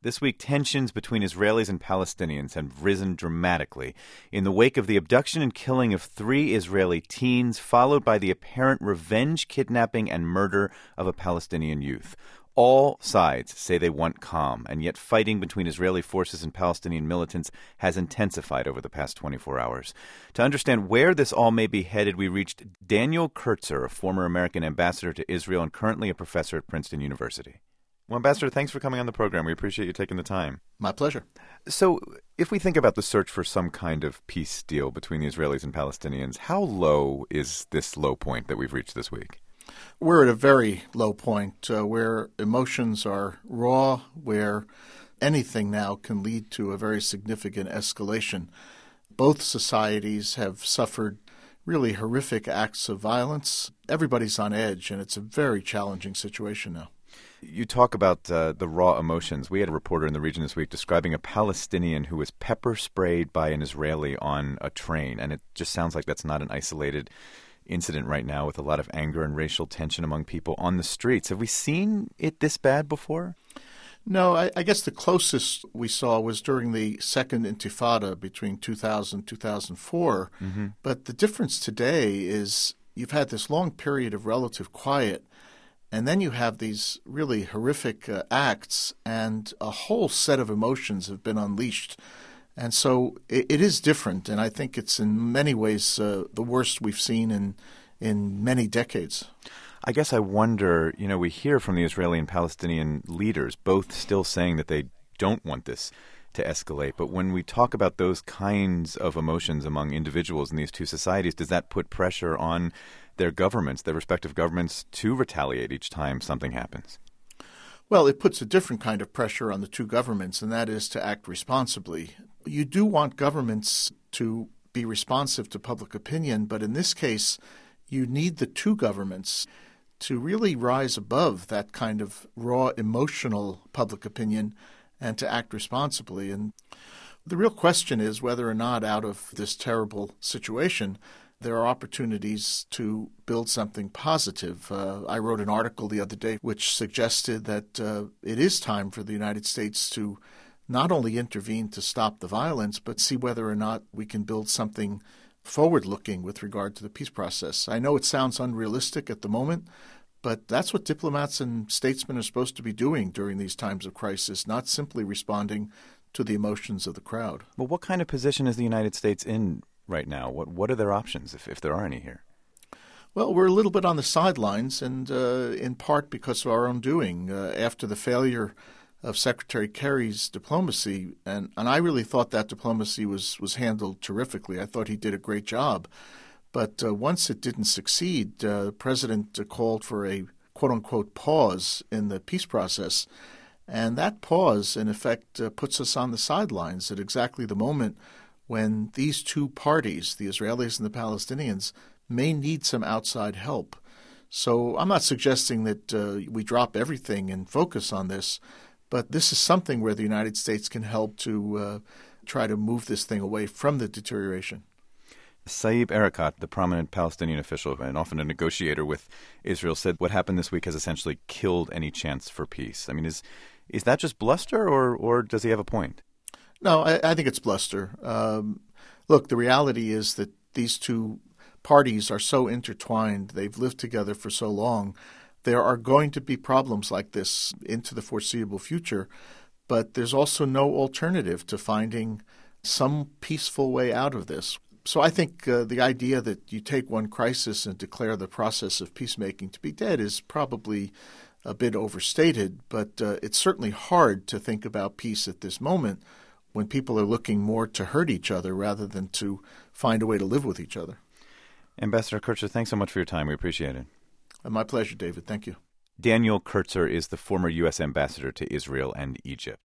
This week, tensions between Israelis and Palestinians have risen dramatically in the wake of the abduction and killing of 3 Israeli teens, followed by the apparent revenge kidnapping and murder of a Palestinian youth. All sides say they want calm, and yet fighting between Israeli forces and Palestinian militants has intensified over the past 24 hours. To understand where this all may be headed, we reached Daniel Kurtzer, a former American ambassador to Israel and currently a professor at Princeton University. Well, Ambassador, thanks for coming on the program. We appreciate you taking the time. My pleasure. So, if we think about the search for some kind of peace deal between the Israelis and Palestinians, how low is this low point that we've reached this week? We're at a very low point where emotions are raw, where anything now can lead to a very significant escalation. Both societies have suffered really horrific acts of violence. Everybody's on edge, and it's a very challenging situation now. You talk about the raw emotions. We had a reporter in the region this week describing a Palestinian who was pepper sprayed by an Israeli on a train, and it just sounds like that's not an isolated incident right now with a lot of anger and racial tension among people on the streets. Have we seen it this bad before? No, I guess the closest we saw was during the second Intifada between 2000 and 2004. Mm-hmm. But the difference today is you've had this long period of relative quiet, and then you have these really horrific acts, and a whole set of emotions have been unleashed. And so it is different, and I think it's in many ways the worst we've seen in many decades. I guess I wonder, we hear from the Israeli and Palestinian leaders, both still saying that they don't want this to escalate. But when we talk about those kinds of emotions among individuals in these two societies, does that put pressure on their governments, their respective governments, to retaliate each time something happens? Well, it puts a different kind of pressure on the two governments, and that is to act responsibly. You do want governments to be responsive to public opinion, but in this case, you need the two governments to really rise above that kind of raw emotional public opinion and to act responsibly. And the real question is whether or not out of this terrible situation there are opportunities to build something positive. I wrote an article the other day which suggested that it is time for the United States to not only intervene to stop the violence, but see whether or not we can build something forward-looking with regard to the peace process. I know it sounds unrealistic at the moment, but that's what diplomats and statesmen are supposed to be doing during these times of crisis, not simply responding to the emotions of the crowd. Well, what kind of position is the United States in right now? What are their options, if there are any here? Well, we're a little bit on the sidelines, and in part because of our own doing. After the failure of Secretary Kerry's diplomacy, and I really thought that diplomacy was handled terrifically. I thought he did a great job. But once it didn't succeed, the president called for a quote-unquote pause in the peace process. And that pause, in effect, puts us on the sidelines at exactly the moment when these two parties, the Israelis and the Palestinians, may need some outside help. So I'm not suggesting that we drop everything and focus on this, but this is something where the United States can help to try to move this thing away from the deterioration. Saeb Erekat, the prominent Palestinian official and often a negotiator with Israel, said what happened this week has essentially killed any chance for peace. I mean, is that just bluster, or does he have a point? No, I think it's bluster. Look, the reality is that these two parties are so intertwined. They've lived together for so long. There are going to be problems like this into the foreseeable future, but there's also no alternative to finding some peaceful way out of this. So I think the idea that you take one crisis and declare the process of peacemaking to be dead is probably a bit overstated, but it's certainly hard to think about peace at this moment when people are looking more to hurt each other rather than to find a way to live with each other. Ambassador Kurtzer, thanks so much for your time. We appreciate it. My pleasure, David. Thank you. Daniel Kurtzer is the former U.S. ambassador to Israel and Egypt.